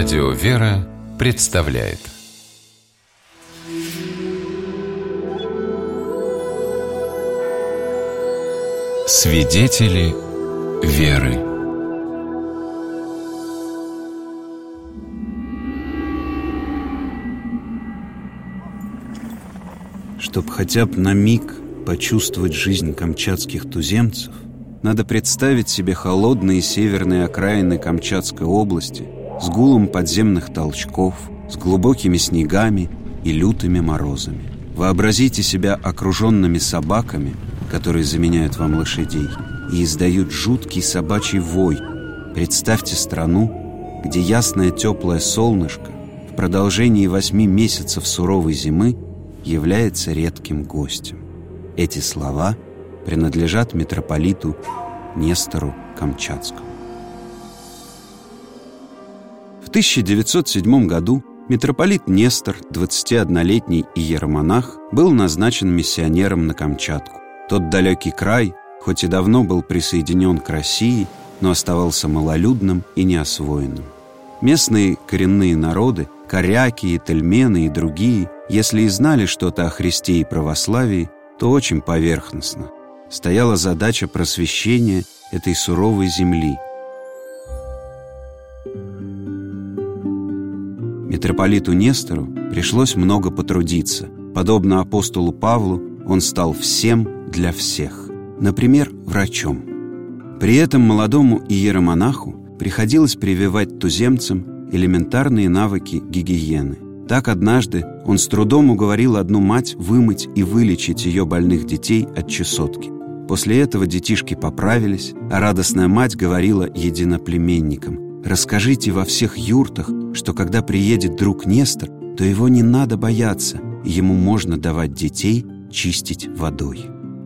Радио «Вера» представляет Свидетели веры. Чтоб хотя бы на миг почувствовать жизнь камчатских туземцев, надо представить себе холодные северные окраины Камчатской области с гулом подземных толчков, с глубокими снегами и лютыми морозами. Вообразите себя окруженными собаками, которые заменяют вам лошадей и издают жуткий собачий вой. Представьте страну, где ясное теплое солнышко в продолжении 8 месяцев суровой зимы является редким гостем. Эти слова принадлежат митрополиту Нестору Камчатскому. В 1907 году митрополит Нестор, 21-летний иеромонах, был назначен миссионером на Камчатку. Тот далекий край, хоть и давно был присоединен к России, но оставался малолюдным и неосвоенным. Местные коренные народы, коряки, тельмены и другие, если и знали что-то о Христе и православии, то очень поверхностно. Стояла задача просвещения этой суровой земли. Митрополиту Нестору пришлось много потрудиться. Подобно апостолу Павлу, он стал всем для всех. Например, врачом. При этом молодому иеромонаху приходилось прививать туземцам элементарные навыки гигиены. Так однажды он с трудом уговорил одну мать вымыть и вылечить ее больных детей от чесотки. После этого детишки поправились, а радостная мать говорила единоплеменникам: «Расскажите во всех юртах, что когда приедет друг Нестор, то его не надо бояться, и ему можно давать детей чистить водой».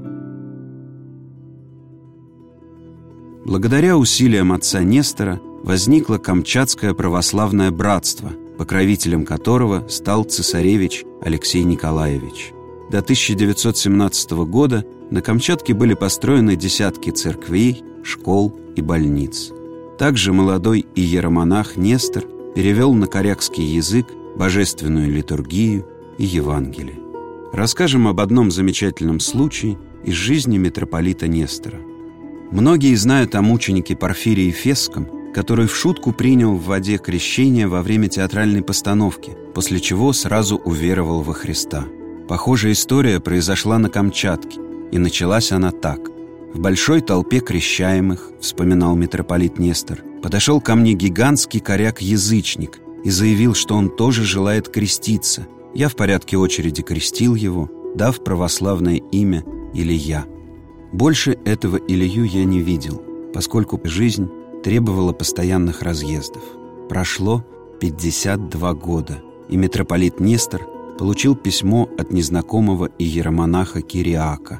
Благодаря усилиям отца Нестора возникло Камчатское православное братство, покровителем которого стал цесаревич Алексей Николаевич. До 1917 года на Камчатке были построены десятки церквей, школ и больниц. Также молодой иеромонах Нестор перевел на корякский язык божественную литургию и Евангелие. Расскажем об одном замечательном случае из жизни митрополита Нестора. Многие знают о мученике Порфирии Фесском, который в шутку принял в воде крещение во время театральной постановки, после чего сразу уверовал во Христа. Похожая история произошла на Камчатке, и началась она так. «В большой толпе крещаемых, — вспоминал митрополит Нестор, — подошел ко мне гигантский коряк-язычник и заявил, что он тоже желает креститься. Я в порядке очереди крестил его, дав православное имя Илья. Больше этого Илью я не видел, поскольку жизнь требовала постоянных разъездов. Прошло 52 года, и митрополит Нестор получил письмо от незнакомого иеромонаха Кириака.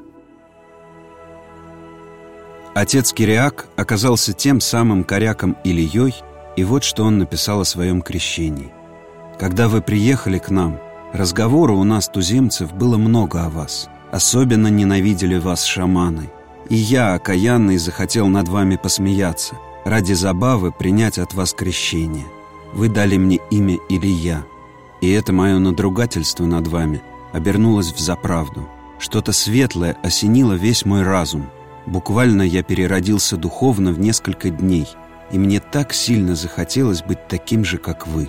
Отец Кириак оказался тем самым коряком Ильей, и вот что он написал о своем крещении. «Когда вы приехали к нам, разговора у нас, туземцев, было много о вас. Особенно ненавидели вас шаманы. И я, окаянный, захотел над вами посмеяться, ради забавы принять от вас крещение. Вы дали мне имя Илья, и это мое надругательство над вами обернулось взаправду. Что-то светлое осенило весь мой разум. Буквально я переродился духовно в несколько дней, и мне так сильно захотелось быть таким же, как вы».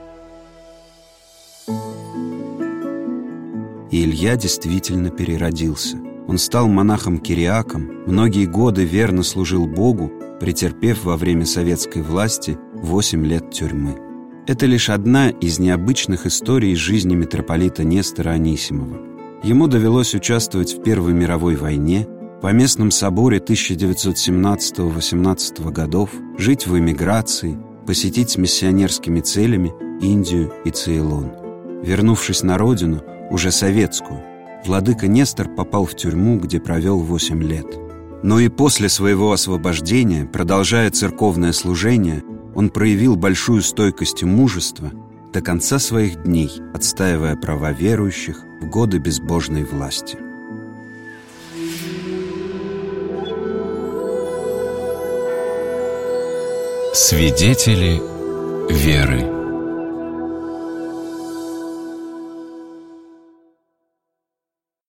И Илья действительно переродился. Он стал монахом-кириаком, многие годы верно служил Богу, претерпев во время советской власти 8 лет тюрьмы. Это лишь одна из необычных историй жизни митрополита Нестора Анисимова. Ему довелось участвовать в Первой мировой войне, в Поместном соборе 1917-18 годов, жить в эмиграции, посетить с миссионерскими целями Индию и Цейлон. Вернувшись на родину, уже советскую, владыка Нестор попал в тюрьму, где провел 8 лет. Но и после своего освобождения, продолжая церковное служение, он проявил большую стойкость и мужество, до конца своих дней отстаивая права верующих в годы безбожной власти. Свидетели веры.